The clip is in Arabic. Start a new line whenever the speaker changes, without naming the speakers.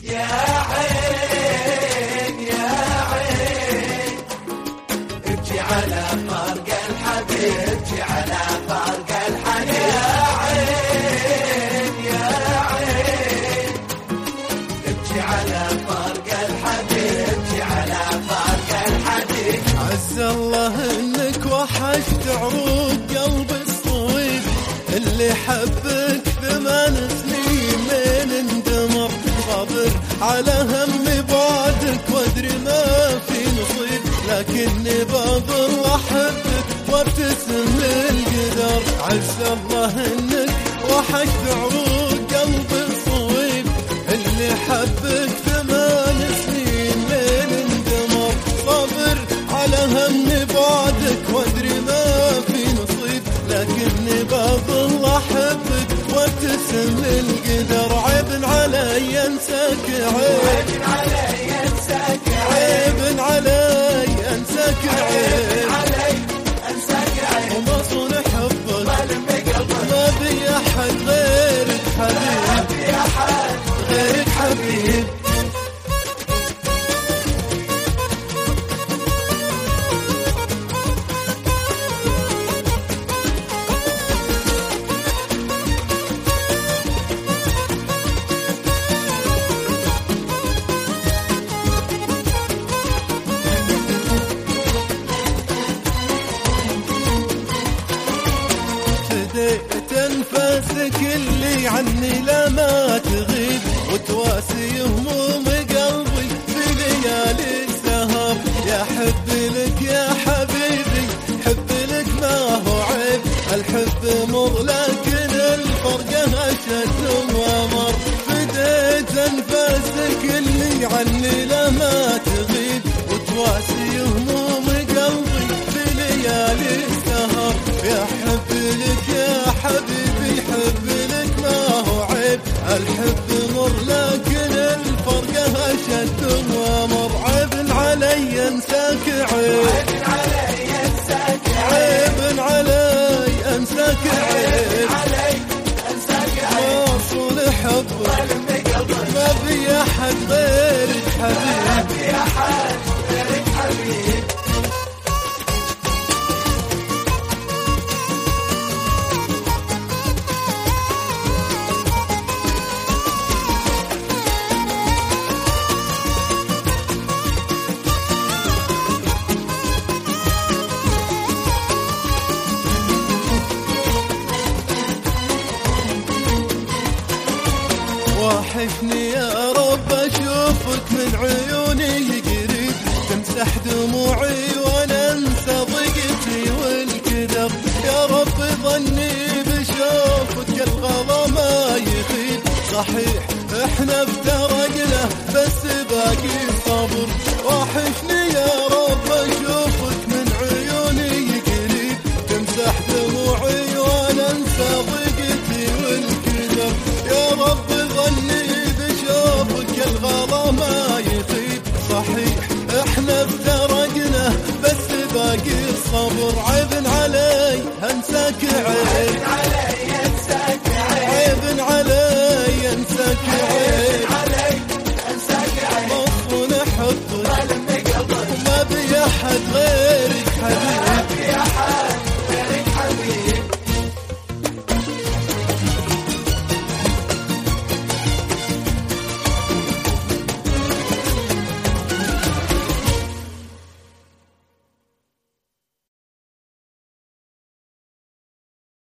يا عين يا عين ابكي على فرق الحبيب، ابكي على فرق الحبيب. يا عين يا عين ابكي على فرق الحبيب، ابكي على فرق الحبيب.
عز الله انك وحشت عروق قلبي الصويب، اللي حبك 8 سنين من اندمر. صابر على هم بعدك وادري ما في نصيب، لكني بظل احبك وابتسم للقدر. عز الله انك وحشت عروق قلبي الصويب، اللي حبك 8 سنين من اندمر. صابر على هم بعدك وادري ما في نصيب، لكني بظل احبك وابتسم للقدر. عيب علي انساك، عيب
علي انساك،
عيب علي انساك، عيب
علي انساك.
وما صنع حبك
ظالم بقلبك،
ما بي احد غيرك حبيب،
ما في احد
غيرك حبيب. فديت انفاسك اللي عني لما تغيب، وتواسي هموم قلبي في ليالي السهر. يا حب لك يا حبيبي، حب لك ما هو عيب، الحب مر لكن الفرقة اشد وامر. فديت انفاسك اللي عني لما تغيب، وتواسي هموم قلبي في ليالي السهر. يا حب لك يا حبيبي، حب لك ما هو عيب، الحب مر لكن الفرقة اشد وامر. عيب علي انساك، عيب
علي انساك،
عيب علي انساك، عيب
علي انساك.
ما صون حبك
ظالم بقلبك،
ما في احد غيرك حبيب،
ما في احد غيرك حبيب.
وحشني يا رب اشوفك من عيوني قريب، تمسح دموعي وانا انسى ضيقتي والكدر. يا رب ظني بشوفك الغلا ما يخيب، صحيح احنا افترقنا بس باقي صبر. وحشني يا رب اشوفك من عيوني قريب، تمسح دموعي وانا انسى ضيقتي والكدر. يا رب ظني بشوفك الغلا ما يخيب، صحيح احنا افترقنا بس باقي الصبر. عيب علي انساك، عيب
علي انساك،
عيب علي انساك، عيب